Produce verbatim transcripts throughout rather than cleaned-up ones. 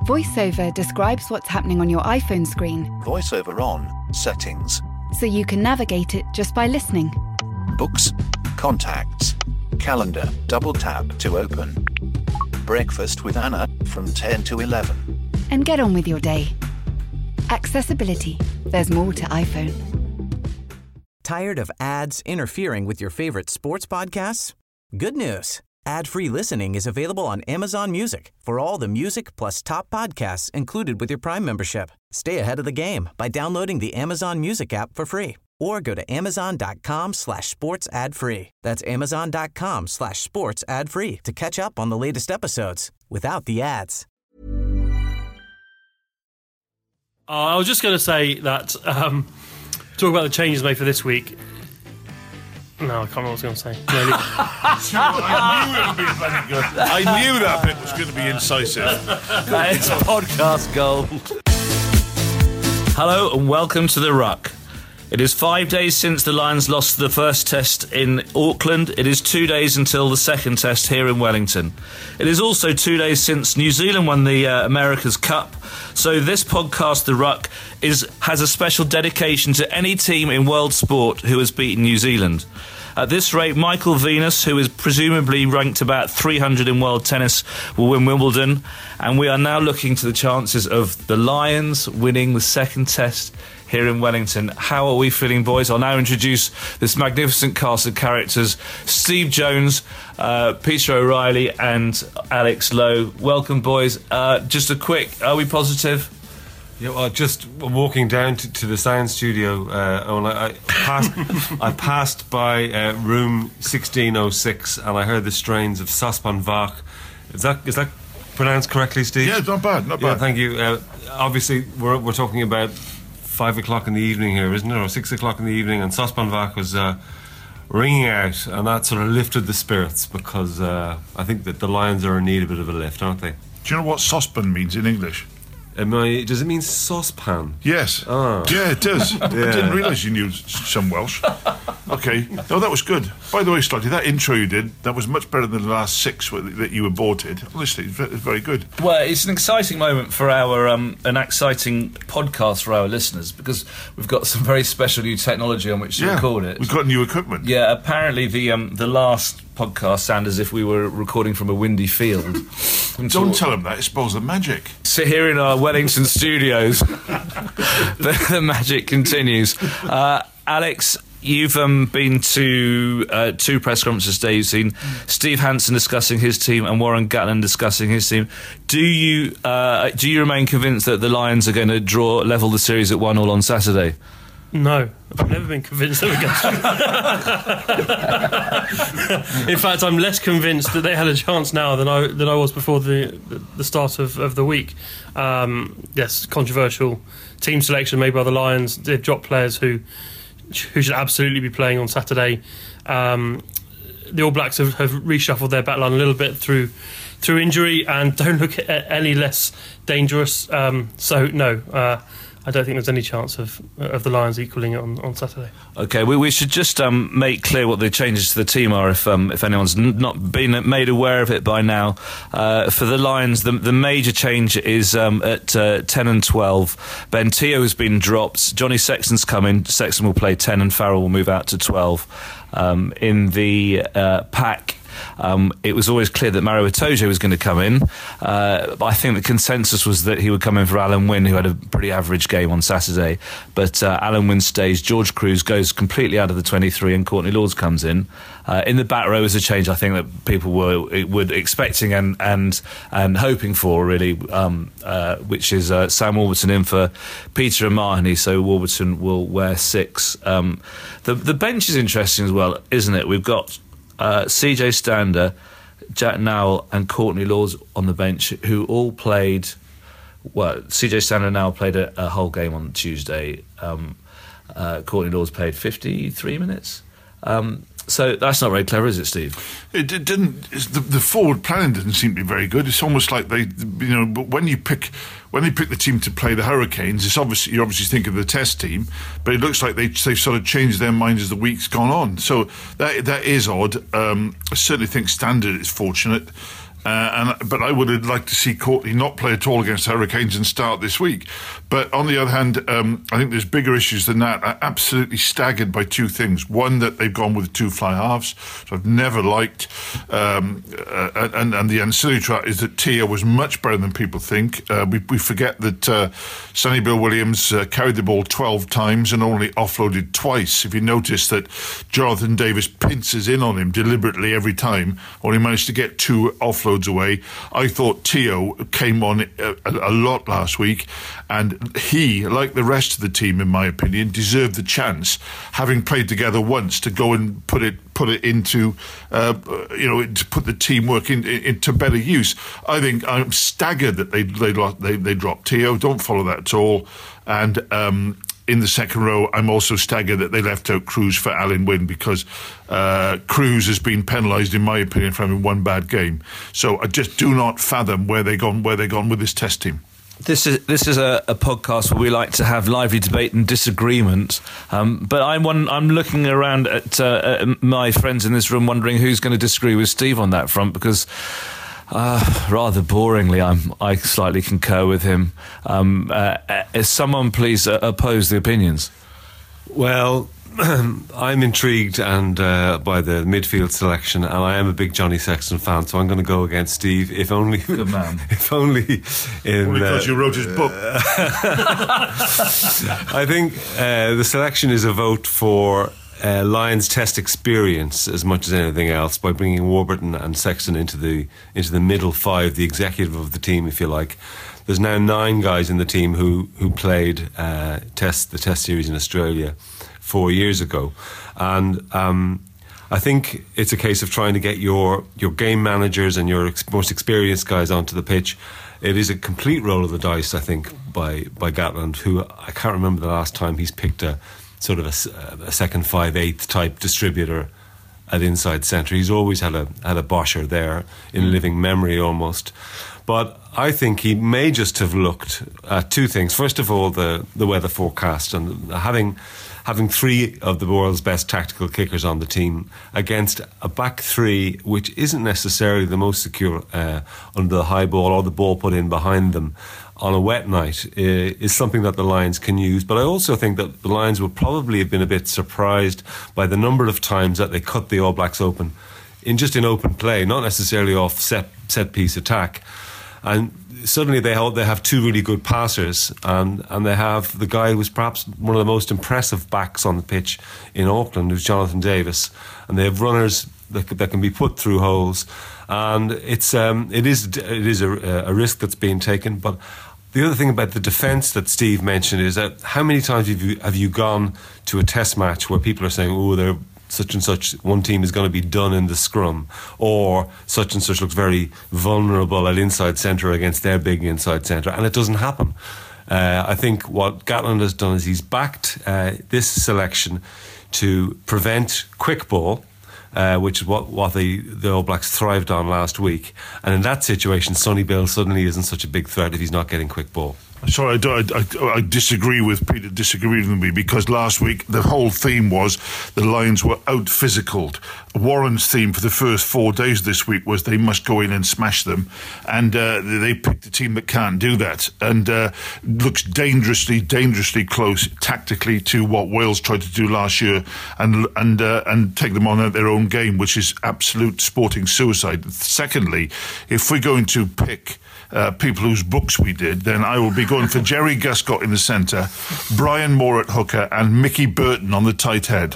VoiceOver describes what's happening on your iPhone screen. VoiceOver on, settings. So you can navigate it just by listening. Books, contacts, calendar, double tap to open. Breakfast with Anna from ten to eleven. And get on with your day. Accessibility. There's more to iPhone. Tired of ads interfering with your favorite sports podcasts? Good news. Ad-free listening is available on Amazon Music for all the music plus top podcasts included with your Prime membership. Stay ahead of the game by downloading the Amazon Music app for free or go to amazon.com slash sports ad free. That's amazon.com slash sports ad free to catch up on the latest episodes without the ads. Uh, I was just going to say that, um, talk about the changes made for this week. No, I can't remember what I was going to say. No, I knew it would be very good. I knew that bit was going to be incisive. It's podcast gold. Hello and welcome to The Ruck. It is five days since the Lions lost the first test in Auckland. It is two days until the second test here in Wellington. It is also two days since New Zealand won the uh, America's Cup. So this podcast, The Ruck, is has a special dedication to any team in world sport who has beaten New Zealand. At this rate, Michael Venus, who is presumably ranked about three hundred in world tennis, will win Wimbledon. And we are now looking to the chances of the Lions winning the second test here in Wellington. How are we feeling, boys? I'll now introduce this magnificent cast of characters. Steve Jones, uh, Peter O'Reilly and Alex Lowe. Welcome, boys. Uh, just a quick, are we positive? Yeah, well, just walking down to, to the sound studio, uh, and I, I passed, I passed by uh, room sixteen oh six, and I heard the strains of Sospan Vach. Is that is that pronounced correctly, Steve? Yeah, not bad, not bad. Yeah, thank you. Uh, obviously, we're we're talking about five o'clock in the evening here, isn't it, or six o'clock in the evening? And Sospan Vach was uh, ringing out, and that sort of lifted the spirits because uh, I think that the Lions are in need of a bit of a lift, aren't they? Do you know what saucepan means in English? Am I, does it mean saucepan? Yes. Oh. Yeah, it does. Yeah. I didn't realise you knew some Welsh. Okay. No, that was good. By the way, Slotty, that intro you did, that was much better than the last six that you aborted. Honestly, it's very good. Well, it's an exciting moment for our, um, an exciting podcast for our listeners because we've got some very special new technology on which to yeah, record it. We've got new equipment. Yeah, apparently the um, the last podcast sounded as if we were recording from a windy field. Don't tell them that, it spoils the magic. So here in our Wellington studios, the, the magic continues. Uh, Alex, you've um, been to uh, two press conferences today. You've seen Steve Hansen discussing his team and Warren Gatland discussing his team. Do you uh, do you remain convinced that the Lions are going to draw level the series at one all on Saturday? No, I've never been convinced they were going to. In fact, I'm less convinced that they had a chance now than I than I was before the the start of, of the week. Um, yes, controversial team selection made by the Lions. They've dropped players who who should absolutely be playing on Saturday. Um, the All Blacks have, have reshuffled their backline a little bit through through injury and don't look any less dangerous. Um, so no. Uh, I don't think there's any chance of of the Lions equalling it on, on Saturday. Okay, we, we should just um, make clear what the changes to the team are if um, if anyone's n- not been made aware of it by now. Uh, for the Lions, the, the major change is um, at uh, ten and twelve. Ben Teo has been dropped. Johnny Sexton's come in. Sexton will play ten and Farrell will move out to twelve. Um, in the uh, pack, Um, it was always clear that Mario Itoje was going to come in. Uh, I think the consensus was that he would come in for Alan Wynne, who had a pretty average game on Saturday. But uh, Alan Wynne stays. George Cruz goes completely out of the twenty-three, and Courtney Lords comes in. Uh, in the back row is a change I think that people were were expecting and and and hoping for, really, um, uh, which is uh, Sam Warburton in for Peter O'Mahony. So Warburton will wear six. Um, the the bench is interesting as well, isn't it? We've got Uh, C J Stander, Jack Nowell and Courtney Lords on the bench, who all played, well, C J Stander now played a, a whole game on Tuesday. Um, uh, Courtney Lords played fifty-three minutes. Um, so that's not very clever, is it, Steve? It, it didn't. It's the, the forward planning didn't seem to be very good. It's almost like they, you know, but when you pick when they pick the team to play the Hurricanes, it's obviously you obviously think of the Test team, but it looks like they they've sort of changed their minds as the week's gone on. So that that is odd. Um, I certainly think Standard is fortunate. Uh, and but I would have liked to see Courtney not play at all against Hurricanes and start this week. But on the other hand, um, I think there's bigger issues than that. I'm absolutely staggered by two things. One, that they've gone with two fly halves, so I've never liked. Um, uh, and, and the ancillary to that is that Tia was much better than people think. Uh, we, we forget that uh, Sonny Bill Williams uh, carried the ball twelve times and only offloaded twice. If you notice that Jonathan Davis pinces in on him deliberately every time, only managed to get two offloads away. I thought Tio came on a, a lot last week, and he, like the rest of the team, in my opinion, deserved the chance, having played together once, to go and put it put it into, uh, you know, to put the teamwork in, in, into better use. I think I'm staggered that they they lost, they, they dropped Tio. Don't follow that at all. And um, in the second row, I'm also staggered that they left out Cruz for Alan Wynne, because uh, Cruz has been penalised, in my opinion, for having one bad game. So I just do not fathom where they gone where they gone with this test team. This is this is a, a podcast where we like to have lively debate and disagreement. Um, but I'm one, I'm looking around at, uh, at my friends in this room, wondering who's going to disagree with Steve on that front, because uh, rather boringly, I'm, I slightly concur with him. Um, uh, uh, someone please uh, oppose the opinions. Well, I'm intrigued and uh, by the midfield selection, and I am a big Johnny Sexton fan, so I'm going to go against Steve. If only, good man. If only in only because uh, you wrote his book. I think uh, the selection is a vote for uh, Lions Test experience as much as anything else, by bringing Warburton and Sexton into the into the middle five, the executive of the team, if you like. There's now nine guys in the team who who played uh, test the Test series in Australia four years ago, and um, I think it's a case of trying to get your your game managers and your ex- most experienced guys onto the pitch. It is a complete roll of the dice, I think, by by Gatland, who I can't remember the last time he's picked a sort of a, a second five eighth type distributor at inside centre. He's always had a had a Boscher there in living memory almost. But I think he may just have looked at two things. First of all, the the weather forecast, and having having three of the world's best tactical kickers on the team against a back three which isn't necessarily the most secure uh, under the high ball, or the ball put in behind them on a wet night, uh, is something that the Lions can use. But I also think that the Lions would probably have been a bit surprised by the number of times that they cut the All Blacks open, in just in open play, not necessarily off set set piece attack. And suddenly they have, they have two really good passers, and, and they have the guy who was perhaps one of the most impressive backs on the pitch in Auckland, who's Jonathan Davis, and they have runners that, that can be put through holes, and it's um, it is it is a, a risk that's being taken. But the other thing about the defence that Steve mentioned is that how many times have you have you gone to a test match where people are saying, oh, they're such and such, one team is going to be done in the scrum, or such and such looks very vulnerable at inside centre against their big inside centre, and it doesn't happen. Uh, I think what Gatland has done is he's backed uh, this selection to prevent quick ball, uh, which is what, what the, the All Blacks thrived on last week. And in that situation, Sonny Bill suddenly isn't such a big threat if he's not getting quick ball. Sorry, I, I, I disagree with Peter, disagreed with me, because last week the whole theme was the Lions were out-physicaled. Warren's theme for the first four days this week was they must go in and smash them, and uh, they picked a team that can't do that, and uh, looks dangerously, dangerously close tactically to what Wales tried to do last year, and and uh, and take them on at their own game, which is absolute sporting suicide. Secondly, if we're going to pick Uh, people whose books we did, then I will be going for Jerry Guscott in the centre, Brian Moore at hooker, and Mickey Burton on the tight head.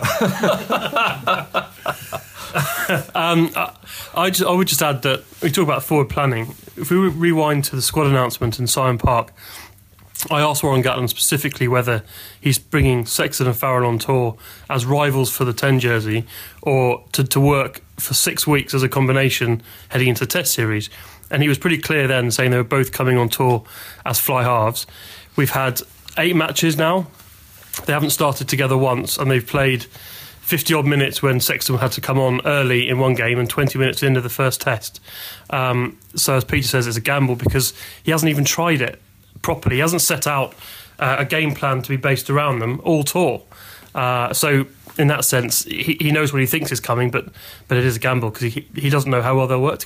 um, I, I, just, I would just add that we talk about forward planning. If we rewind to the squad announcement in Syon Park, I asked Warren Gatland specifically whether he's bringing Sexton and Farrell on tour as rivals for the ten jersey, or to, to work for six weeks as a combination heading into the Test series. And he was pretty clear then, saying they were both coming on tour as fly halves. We've had eight matches now. They haven't started together once, and they've played fifty-odd minutes when Sexton had to come on early in one game and twenty minutes into the first test. Um, so as Peter says, it's a gamble because he hasn't even tried it properly. He hasn't set out uh, a game plan to be based around them all tour. Uh, so in that sense, he, he knows what he thinks is coming, but but it is a gamble because he he doesn't know how well they'll work together.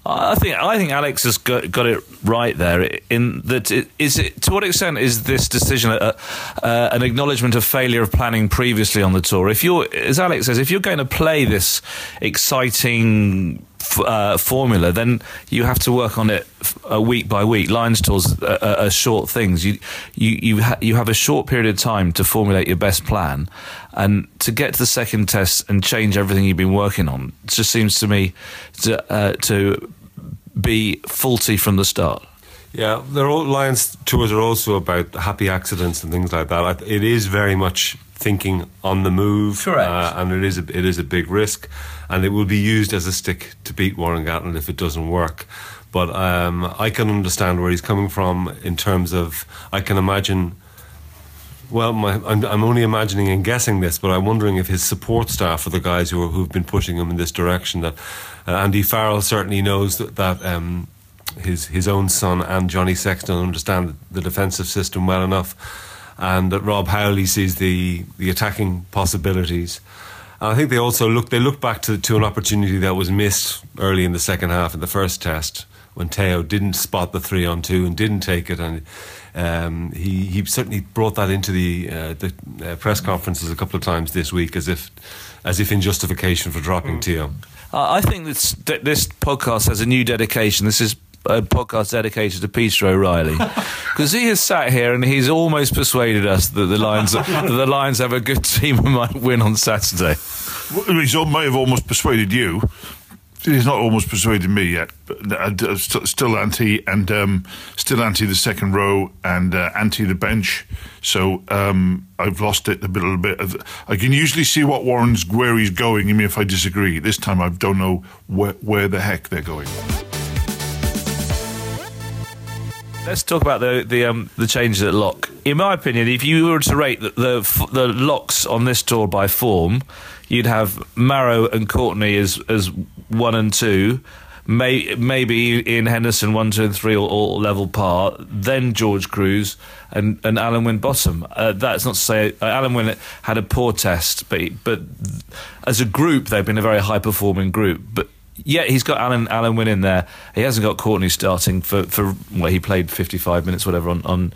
I think I think Alex has got, got it right there. In that, it, is it to what extent is this decision a, uh, an acknowledgement of failure of planning previously on the tour? If you're, as Alex says, if you're going to play this exciting uh, formula, then you have to work on it uh, week by week. Lions tours are, are short things. You you you, ha- you have a short period of time to formulate your best plan, and to get to the second test and change everything you've been working on. It just seems to me to uh, to be faulty from the start. Yeah, their old Lions tours are also about happy accidents and things like that. It is very much thinking on the move, correct, uh, and it is a, it is a big risk, and it will be used as a stick to beat Warren Gatland if it doesn't work. But um, I can understand where he's coming from in terms of, I can imagine. Well, my, I'm, I'm only imagining and guessing this, but I'm wondering if his support staff are the guys who are, who've been pushing him in this direction. That uh, Andy Farrell certainly knows that, that um, his his own son and Johnny Sexton understand the defensive system well enough, and that Rob Howley sees the the attacking possibilities. And I think they also look they look back to to an opportunity that was missed early in the second half in the first test, when Teo didn't spot the three on two and didn't take it, and um, he he certainly brought that into the uh, the uh, press conferences a couple of times this week, as if as if in justification for dropping mm. Teo. I think this this podcast has a new dedication. This is a podcast dedicated to Peter O'Reilly, because he has sat here and he's almost persuaded us that the Lions that the Lions have a good team and might win on Saturday. Well, he might have almost persuaded you. He's not almost persuaded me yet, but uh, st- still anti and um, still anti the second row and uh, anti the bench. So um, I've lost it a bit, a little bit. I can usually see what Warren's where he's going, even if I disagree. This time I don't know where, where the heck they're going. Let's talk about the the um, the changes at lock. In my opinion, if you were to rate the, the the locks on this tour by form, you'd have Marrow and Courtney as as one and two, may, maybe Ian Henderson one, two, and three, or, or level par. Then George Cruz and, and Alan Wynne bottom. Uh, that's not to say uh, Alan Wynne had a poor test, but but as a group they've been a very high performing group. But yeah, he's got Alan Alan Wynne in there. He hasn't got Courtney starting for for well, he played fifty-five minutes, whatever, on on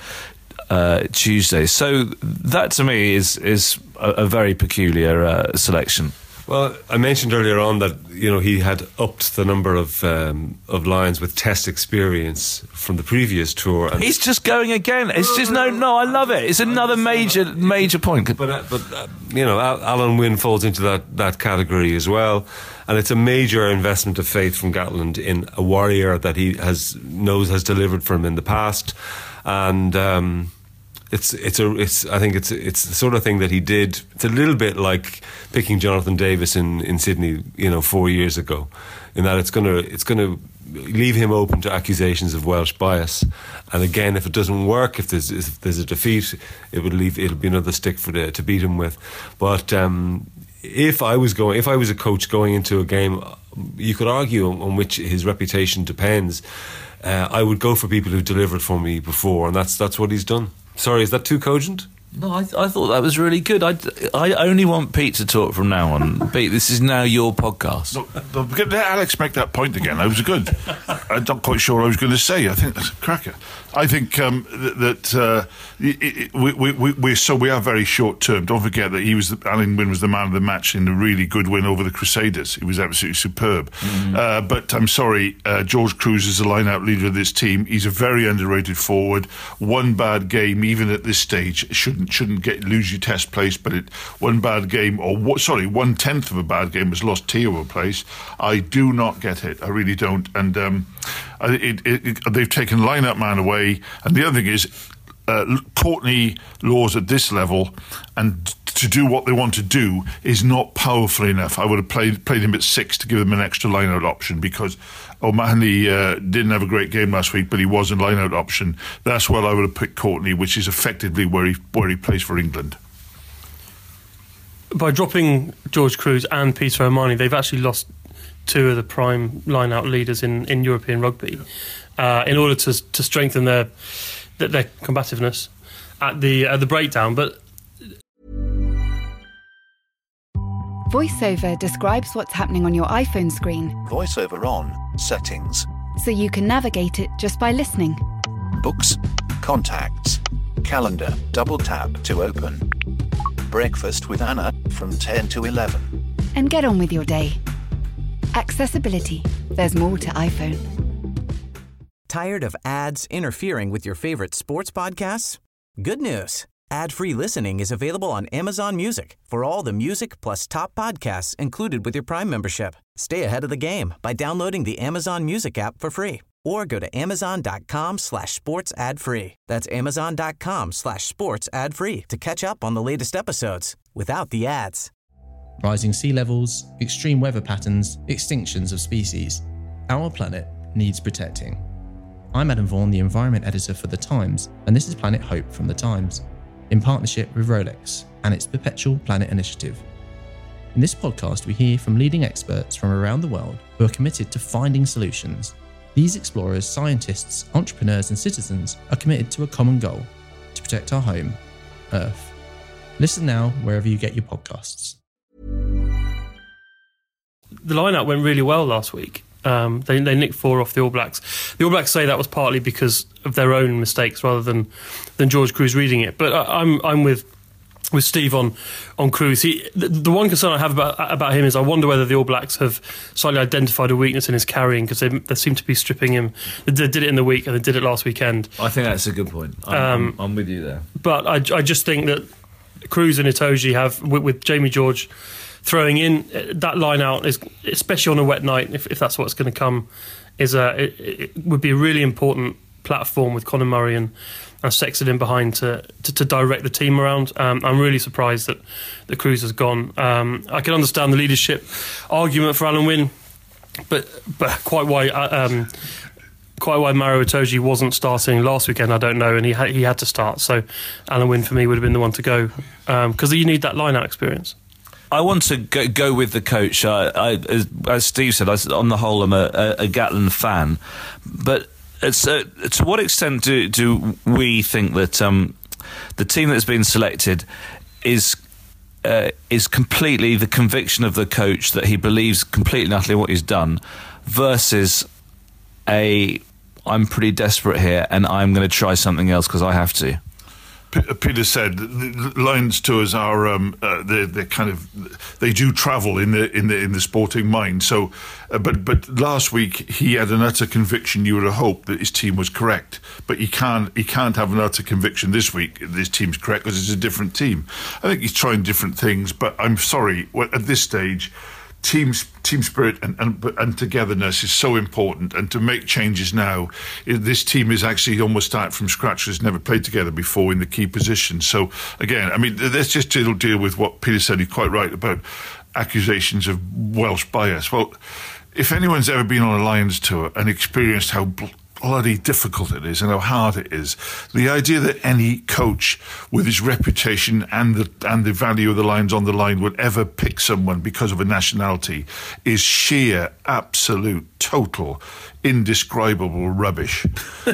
uh, Tuesday. So that to me is is a, a very peculiar uh, selection. Well, I mentioned earlier on that you know he had upped the number of um, of Lions with test experience from the previous tour. And he's just going again. It's just no, no. I love it. It's another major, major point. But uh, but uh, you know, Alan Wynne falls into that that category as well, and it's a major investment of faith from Gatland in a warrior that he has knows has delivered for him in the past, and. Um, It's it's a it's I think it's it's the sort of thing that he did. It's a little bit like picking Jonathan Davis in, in Sydney, you know, four years ago, in that it's gonna it's gonna leave him open to accusations of Welsh bias. And again, if it doesn't work, if there's if there's a defeat, it would leave it'll be another stick for the, to beat him with. But um, if I was going, if I was a coach going into a game, you could argue on, on which his reputation depends. Uh, I would go for people who delivered for me before, and that's that's what he's done. Sorry, is that too cogent? No, I, I thought that was really good. I, I only want Pete to talk from now on. Pete, this is now your podcast. Look, let Alex make that point again. That was good. I'm not quite sure what I was going to say. I think that's a cracker. I think um, that uh, it, it, we, we, we, so we are very short term. Don't forget that he was the, Alan Wynne was the man of the match in a really good win over the Crusaders. He was absolutely superb. Mm-hmm. Uh, but I'm sorry, uh, George Cruz is the line-out leader of this team. He's a very underrated forward. One bad game, even at this stage, shouldn't shouldn't get lose your test place. But it, one bad game, or what, sorry, one tenth of a bad game has lost Teo a place. I do not get it. I really don't. And um, it, it, it, they've taken line-out man away. And the other thing is, uh, Courtney Lawes at this level, and to do what they want to do, is not powerful enough. I would have played played him at six to give him an extra line-out option, because O'Mahony uh, didn't have a great game last week, but he was a line-out option. That's where I would have picked Courtney, which is effectively where he where he plays for England. By dropping George Cruz and Peter O'Mahony, they've actually lost two of the prime line-out leaders in, in European rugby. Uh, in order to to strengthen their their combativeness at the at the breakdown. But VoiceOver describes what's happening on your iPhone screen. VoiceOver on. Settings. so you can navigate it just by listening. Books, contacts, calendar, double tap to open. Breakfast with Anna from ten to eleven. And get on with your day. Accessibility. There's more to iPhone. Tired of ads interfering with your favorite sports podcasts? Good news. Ad-free listening is available on Amazon Music for all the music plus top podcasts included with your Prime membership. Stay ahead of the game by downloading the Amazon Music app for free or go to amazon.com slash sports ad free. That's amazon.com slash sports ad free to catch up on the latest episodes without the ads. Rising sea levels, extreme weather patterns, extinctions of species. Our planet needs protecting. I'm Adam Vaughan, the environment editor for The Times, and this is Planet Hope from The Times, in partnership with Rolex and its Perpetual Planet Initiative. In this podcast, we hear from leading experts from around the world who are committed to finding solutions. These explorers, scientists, entrepreneurs, and citizens are committed to a common goal: to protect our home, Earth. Listen now wherever you get your podcasts. The line-out went really well last week. Um, they, they nicked four off the All Blacks. The All Blacks say that was partly because of their own mistakes rather than, than George Kruis reading it. But I, I'm I'm with with Steve on on Kruis. He, the, the one concern I have about about him is I wonder whether the All Blacks have slightly identified a weakness in his carrying, because they, they seem to be stripping him. They did it in the week and they did it last weekend. I think that's a good point. I'm, Um, I'm, I'm with you there. But I, I just think that Kruis and Itoje have, with, with Jamie George throwing in that line out, is, especially on a wet night, if, if that's what's going to come, is a it, it would be a really important platform with Conor Murray and, and Sexton in behind to, to, to direct the team around. Um, I'm really surprised that the Kruis has gone. Um, I can understand the leadership argument for Alan Wynne, but but quite why um, quite why Maro Itoje wasn't starting last weekend, I don't know, and he ha- he had to start. So Alan Wynne for me would have been the one to go, because um, you need that line out experience. I want to go, go with the coach. I, I, as, as Steve said, I, on the whole, I'm a, a, a Gatland fan. But it's, uh, to what extent do, do we think that um, the team that's been selected is uh, is completely the conviction of the coach that he believes completely and utterly what he's done, versus a I'm pretty desperate here and I'm going to try something else because I have to? Peter said the Lions tours are um, uh, they they kind of they do travel in the in the in the sporting mind. So, uh, but but last week he had an utter conviction. You would have hoped that his team was correct, but he can't he can't have an utter conviction this week that his team's correct because it's a different team. I think he's trying different things, but I'm sorry, at this stage, Team team spirit and, and and togetherness is so important, and to make changes now, this team is actually almost started from scratch. It's never played together before in the key positions. So again, I mean, let's just deal, deal with what Peter said. He's quite right about accusations of Welsh bias. Well, if anyone's ever been on a Lions tour and experienced how bloody difficult it is and how hard it is, the idea that any coach with his reputation and the and the value of the Lions on the line would ever pick someone because of a nationality is sheer, absolute, total, indescribable rubbish. uh,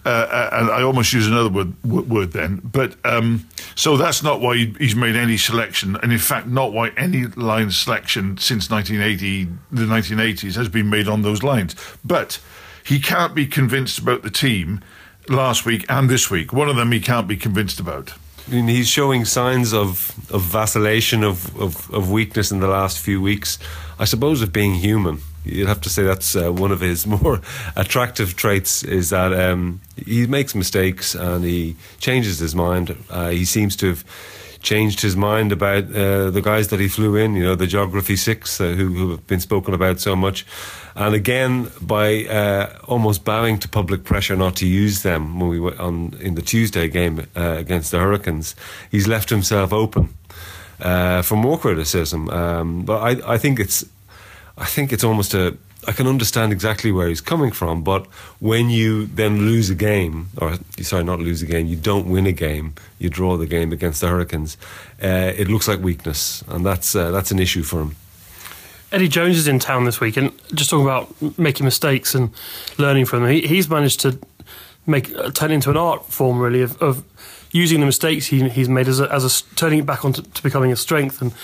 and I almost use another word, word then. But um, so that's not why he's made any selection, and in fact not why any Lions selection since nineteen eighty, the nineteen eighties has been made on those lines. But he can't be convinced about the team last week and this week. One of them he can't be convinced about. I mean, he's showing signs of, of vacillation, of, of, of weakness in the last few weeks. I suppose of being human. You'd have to say that's uh, one of his more attractive traits, is that um, he makes mistakes and he changes his mind. Uh, he seems to have changed his mind about uh, the guys that he flew in, you know, the Geography Six, uh, who, who have been spoken about so much. And again, by uh, almost bowing to public pressure not to use them when we were on in the Tuesday game uh, against the Hurricanes, he's left himself open uh, for more criticism. Um, but I, I think it's, I think it's almost a. I can understand exactly where he's coming from, but when you then lose a game, or sorry, not lose a game, you don't win a game, you draw the game against the Hurricanes, uh, it looks like weakness, and that's uh, that's an issue for him. Eddie Jones is in town this week, and just talking about making mistakes and learning from them, he, he's managed to make uh, turn it into an art form, really, of, of using the mistakes he, he's made as a, as a turning it back onto to becoming a strength. And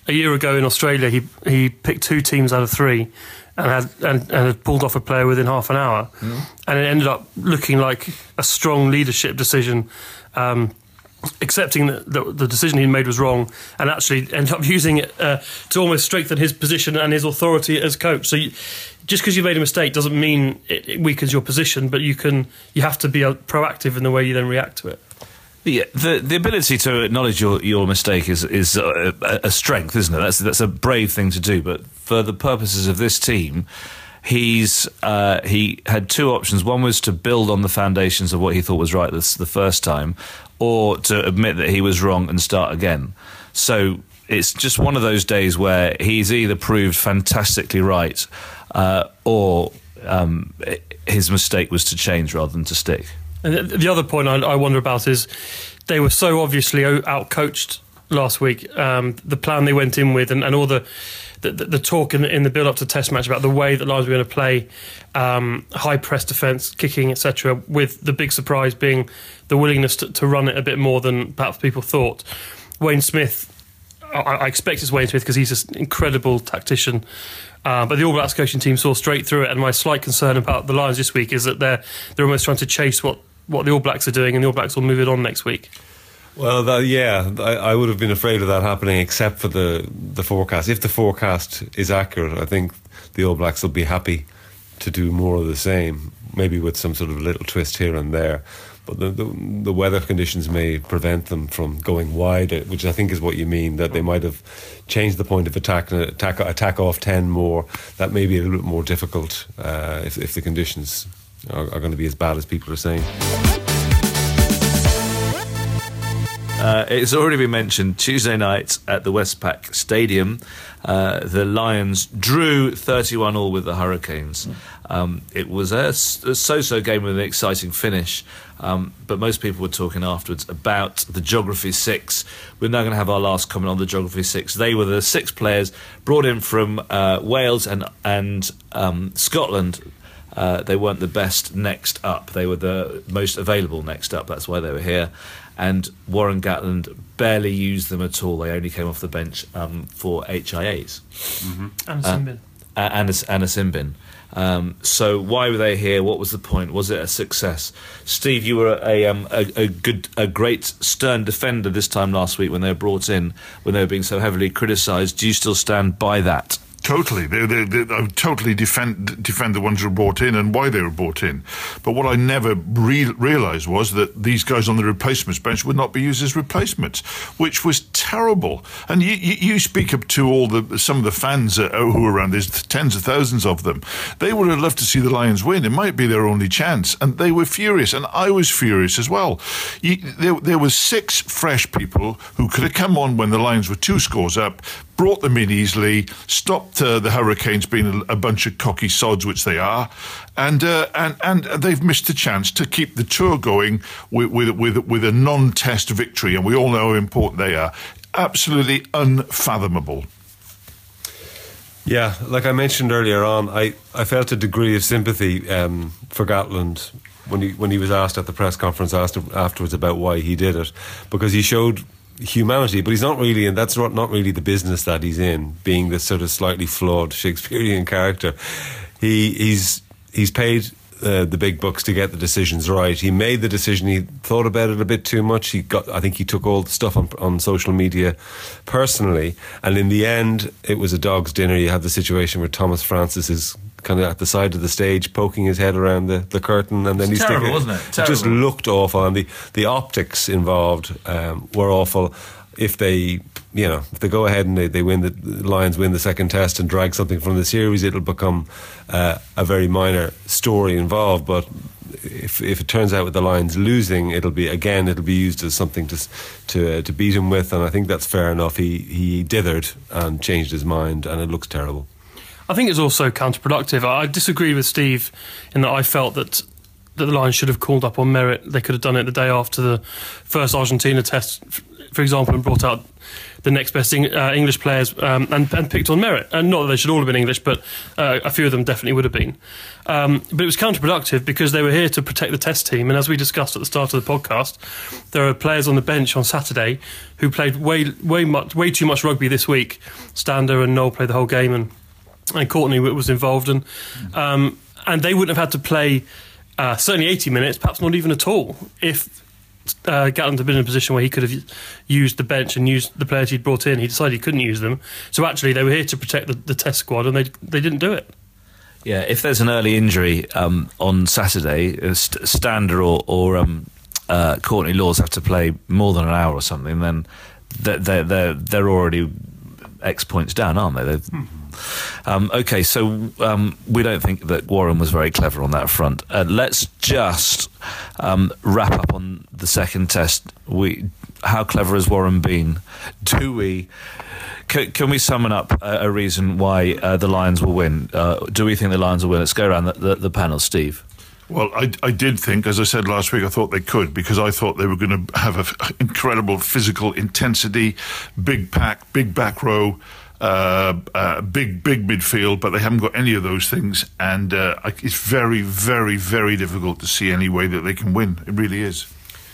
a year ago in Australia, he he picked two teams out of three, and had and, and had pulled off a player within half an hour, mm. and it ended up looking like a strong leadership decision. Um, accepting that the, the decision he made was wrong, and actually ended up using it uh, to almost strengthen his position and his authority as coach. So you, just because you made a mistake doesn't mean it, it weakens your position, but you can you have to be uh, proactive in the way you then react to it. Yeah, the the ability to acknowledge your, your mistake is is a, a strength, isn't it? That's that's a brave thing to do. But for the purposes of this team, he's uh, he had two options. One was to build on the foundations of what he thought was right this, the first time, or to admit that he was wrong and start again. So it's just one of those days where he's either proved fantastically right, uh, or um, his mistake was to change rather than to stick. And the other point I, I wonder about is they were so obviously out-coached last week. Um, the plan they went in with and, and all the, the, the talk in the, in the build-up to Test match about the way that Lions were going to play, um, high-press defence, kicking, et cetera, with the big surprise being the willingness to, to run it a bit more than perhaps people thought. Wayne Smith, I, I expect it's Wayne Smith because he's an incredible tactician. Uh, but the All Blacks coaching team saw straight through it, and my slight concern about the Lions this week is that they're they're almost trying to chase what, what the All Blacks are doing, and the All Blacks will move it on next week. Well, that, yeah, I, I would have been afraid of that happening, except for the the forecast. If the forecast is accurate, I think the All Blacks will be happy to do more of the same, maybe with some sort of little twist here and there. But the, the, the weather conditions may prevent them from going wide, which I think is what you mean, that they might have changed the point of attack and attack, attack off ten more. That may be a little bit more difficult uh, if, if the conditions are, are going to be as bad as people are saying. Uh, it's already been mentioned, Tuesday night at the Westpac Stadium, uh, the Lions drew thirty-one all with the Hurricanes. Um, it was a, a so-so game with an exciting finish, um, but most people were talking afterwards about the Geography Six. We're now going to have our last comment on the Geography Six. They were the six players brought in from uh, Wales and, and um, Scotland. Uh, they weren't the best next up. They were the most available next up. That's why they were here. And Warren Gatland barely used them at all. They only came off the bench um, for H I As. Mm-hmm. And a Simbin. Uh, and, a, and a Simbin. Um, so why were they here? What was the point? Was it a success? Steve, you were a, um, a, a good, a great stern defender this time last week when they were brought in, when they were being so heavily criticised. Do you still stand by that? Totally. They, they, they, I totally defend defend the ones who were brought in and why they were brought in. But what I never re- realised was that these guys on the replacements bench would not be used as replacements, which was terrible. And you, you, you speak up to all the some of the fans uh, who are around. There's tens of thousands of them. They would have loved to see the Lions win. It might be their only chance. And they were furious. And I was furious as well. You, there, there was six fresh people who could have come on when the Lions were two scores up, brought them in easily, stopped uh, the Hurricanes being a, a bunch of cocky sods, which they are, and uh, and and they've missed a chance to keep the tour going with with with, with a non-test victory, and we all know how important they are. Absolutely unfathomable. Yeah, like I mentioned earlier on, I, I felt a degree of sympathy um, for Gatland when he when he was asked at the press conference asked afterwards about why he did it, because he showed humanity, but he's not really, and that's not, not really the business that he's in, being this sort of slightly flawed Shakespearean character. He he's he's paid uh, the big bucks to get the decisions right. He made the decision. He thought about it a bit too much. He got. I think he took all the stuff on, on social media personally, and in the end, it was a dog's dinner. You have the situation where Thomas Francis is kind of at the side of the stage, poking his head around the, the curtain, and then it's he's terrible, thinking, wasn't it? Terrible. It just looked awful, and the the optics involved um, were awful. If they, you know, if they go ahead and they, they win the, the Lions win the second test and drag something from the series, it'll become uh, a very minor story involved. But if if it turns out with the Lions losing, it'll be again it'll be used as something to to uh, to beat him with, and I think that's fair enough. He he dithered and changed his mind, and it looks terrible. I think it's also counterproductive. I disagree with Steve in that I felt that that the Lions should have called up on merit. They could have done it the day after the first Argentina test for example, and brought out the next best Eng- uh, English players um, and, and picked on merit. And not that they should all have been English, but uh, a few of them definitely would have been. Um, but it was counterproductive because they were here to protect the Test team. And as we discussed at the start of the podcast, there are players on the bench on Saturday who played way, way much, way too much rugby this week. Stander and Noel played the whole game, and and Courtney was involved, and um, and they wouldn't have had to play uh, certainly eighty minutes, perhaps not even at all, if uh, Gatland had been in a position where he could have used the bench and used the players he'd brought in. He decided he couldn't use them, so actually they were here to protect the, the Test squad, and they they didn't do it. Yeah, if there's an early injury um, on Saturday, uh, St- Stander or, or um, uh, Courtney Laws have to play more than an hour or something, then they're they're they're, they're already X points down, aren't they? Mm-hmm. Um, okay, so um, we don't think that Warren was very clever on that front. Uh, let's just um, wrap up on the second test. We, how clever has Warren been? Do we? Can, can we summon up a, a reason why uh, the Lions will win? Uh, do we think the Lions will win? Let's go around the, the, the panel, Steve. Well, I, I did think, as I said last week, I thought they could, because I thought they were going to have an incredible physical intensity, big pack, big back row, uh, uh, big, big midfield, but they haven't got any of those things. And uh, it's very, very, very difficult to see any way that they can win. It really is.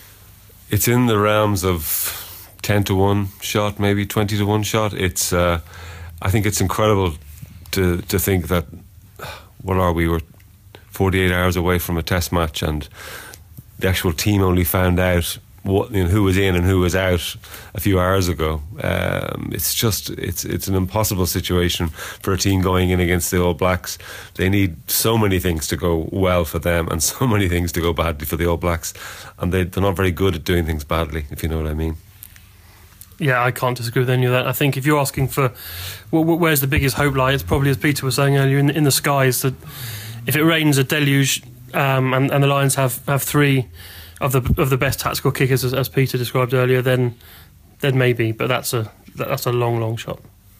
It's in the realms of ten to one shot, maybe twenty to one shot. It's, uh, I think it's incredible to to think that, what are we, we're forty-eight hours away from a test match, and the actual team only found out what, you know, who was in and who was out a few hours ago. Um, it's just, it's it's an impossible situation for a team going in against the All Blacks. They need so many things to go well for them and so many things to go badly for the All Blacks, and they, they're not very good at doing things badly, if you know what I mean. Yeah, I can't disagree with any of that. I think if you're asking for well, where's the biggest hope lie, it's probably, as Peter was saying earlier, in, in the skies, that if it rains a deluge um, and, and the Lions have, have three of the of the best tactical kickers, as, as Peter described earlier, then then maybe. But that's a that's a long, long shot.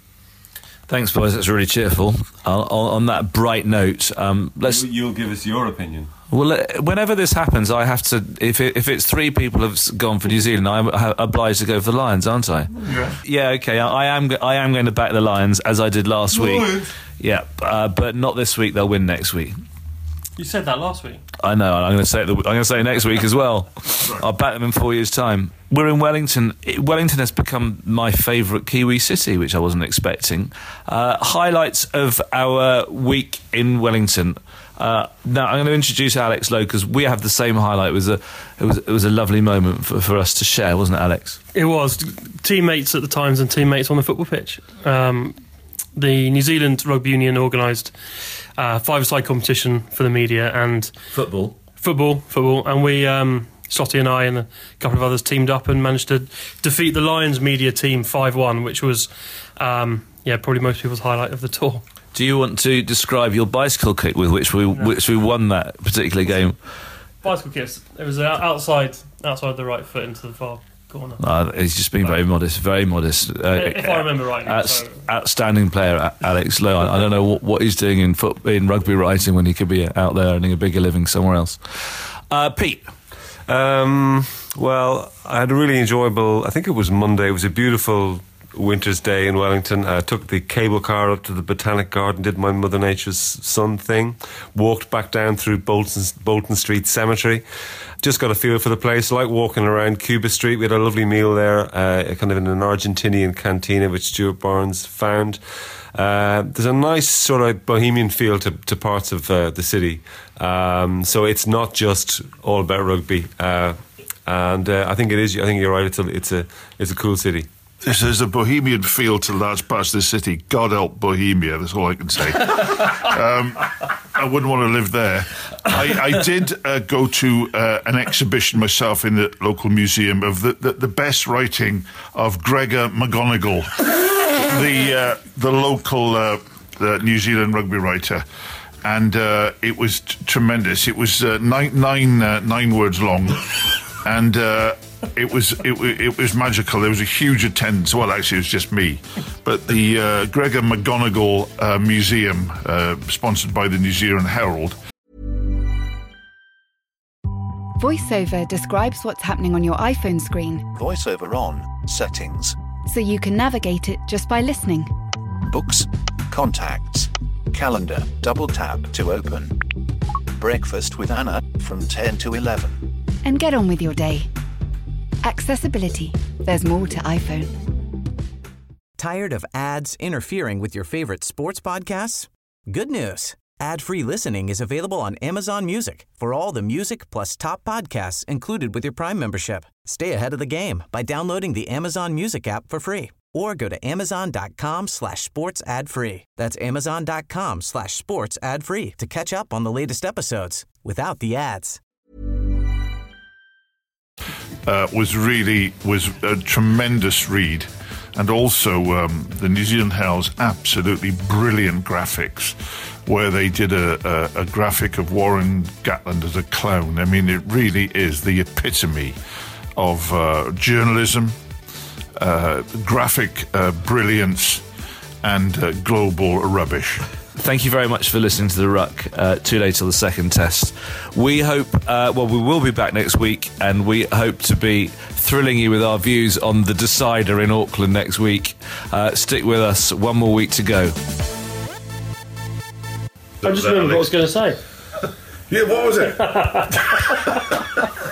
Thanks, boys. That's really cheerful. On, on that bright note, um, let's. You'll give us your opinion. Well, whenever this happens, I have to. If it, if it's three people have gone for New Zealand, I'm obliged to go for the Lions, aren't I? Yeah. Yeah. Okay. I am. I am going to back the Lions, as I did last Lions. week. Yeah, uh, but not this week. They'll win next week. You said that last week. I know. I'm going to say it. I'm going to say it next week as well. I'll back them in four years' time. We're in Wellington. Wellington has become my favourite Kiwi city, which I wasn't expecting. Uh, highlights of our week in Wellington. Uh, now I'm going to introduce Alex Lowe, because we have the same highlight. It was a, it was, it was a lovely moment for, for us to share, wasn't it, Alex? It was. Teammates at the Times and teammates on the football pitch. Um, the New Zealand Rugby Union organised uh, five-a-side competition for the media and football, football, football, and we, um, Sotty and I and a couple of others, teamed up and managed to defeat the Lions media team five one, which was, um, yeah, probably most people's highlight of the tour. Do you want to describe your bicycle kick with which we no. which we won that particular game? Bicycle kicks. It was outside outside the right foot into the far corner. Uh, he's just being very modest, very modest. Uh, if I remember rightly. Out, so. Outstanding player, Alex Lowe. I, I don't know what, what he's doing in foot, in rugby writing when he could be out there earning a bigger living somewhere else. Uh, Pete. Um, well, I had a really enjoyable, I think it was Monday, it was a beautiful winter's day in Wellington. I took the cable car up to the Botanic Garden, did my Mother Nature's Son thing, walked back down through Bolton, Bolton Street Cemetery, just got a feel for the place, like walking around Cuba Street. We had a lovely meal there, uh, kind of in an Argentinian cantina which Stuart Barnes found. Uh, there's a nice sort of bohemian feel to, to parts of uh, the city, um, so it's not just all about rugby, uh, and uh, I think it is. I think you're right. It's a it's a it's a cool city. There's a bohemian feel to large parts of the city. God help Bohemia, that's all I can say. um, I wouldn't want to live there. I, I did uh, go to uh, an exhibition myself in the local museum of the, the, the best writing of Gregor McGonigal, the uh, the local uh, the New Zealand rugby writer. And uh, it was t- tremendous. It was uh, nine, nine, uh, nine words long. And... Uh, It was it, it was magical. There was a huge attendance. Well, actually, it was just me. But the uh, Gregor McGonigal uh, Museum, uh, sponsored by the New Zealand Herald. VoiceOver describes what's happening on your iPhone screen, VoiceOver on, settings, so you can navigate it just by listening. books, contacts, calendar, double tap to open. Breakfast with Anna from ten to eleven. And get on with your day. Accessibility. There's more to iPhone. Tired of ads interfering with your favorite sports podcasts? Good news. Ad-free listening is available on Amazon Music for all the music plus top podcasts included with your Prime membership. Stay ahead of the game by downloading the Amazon Music app for free or go to amazon.com slash sports ad free. That's amazon.com slash sports ad free to catch up on the latest episodes without the ads. Uh, was really was a tremendous read, and also um, the New Zealand Herald's absolutely brilliant graphics, where they did a, a, a graphic of Warren Gatland as a clown. I mean, it really is the epitome of uh, journalism, uh, graphic uh, brilliance, and uh, global rubbish. Thank you very much for listening to The Ruck. Uh, too late till the second test. We hope, uh, well, we will be back next week, and we hope to be thrilling you with our views on the decider in Auckland next week. Uh, stick with us. One more week to go. I just remembered what I was going to say. Yeah, what was it?